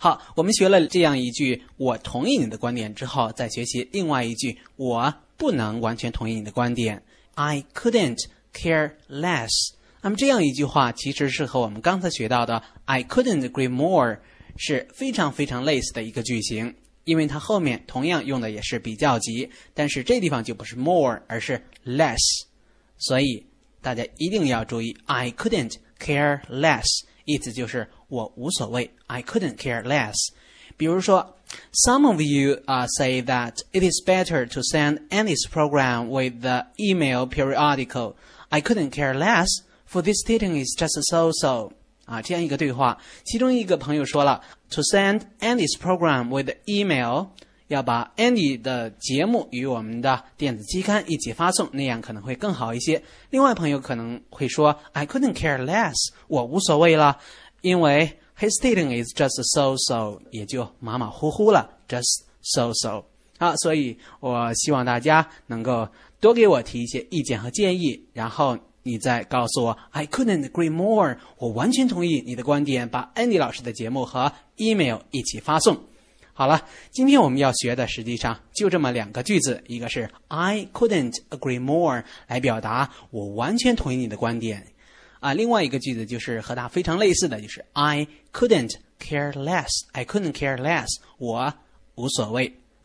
好，我们学了这样一句我同意你的观点之后，再学习另外一句我不能完全同意你的观点 I couldn't care less。 那么这样一句话其实是和我们刚才学到的 I couldn't agree more 是非常非常类似的一个句型，因为它后面同样用的也是比较级，但是这地方就不是 more 而是 less， 所以大家一定要注意 I couldn't care less， 意思就是我无所谓 I couldn't care less。 比如说 Some of you say that it is better to send Andy's program with the email periodical. I couldn't care less, for this dating is just so-so. 这样一个对话，其中一个朋友说了 To send Andy's program with email， 要把 Andy 的节目与我们的电子期刊一起发送，那样可能会更好一些。另外朋友可能会说 I couldn't care less， 我无所谓了，因为 His dating is just so-so， 也就马马虎虎了 just so-so。 所以我希望大家能够多给我提一些意见和建议，然后你再告诉我 I couldn't agree more， 我完全同意你的观点，把 Andy 老师的节目和 email 一起发送。好了，今天我们要学的实际上就这么两个句子，一个是 I couldn't agree more 来表达我完全同意你的观点另外一个句子就是和它非常类似的，就是 I couldn't care less， I couldn't care less， 我无所谓。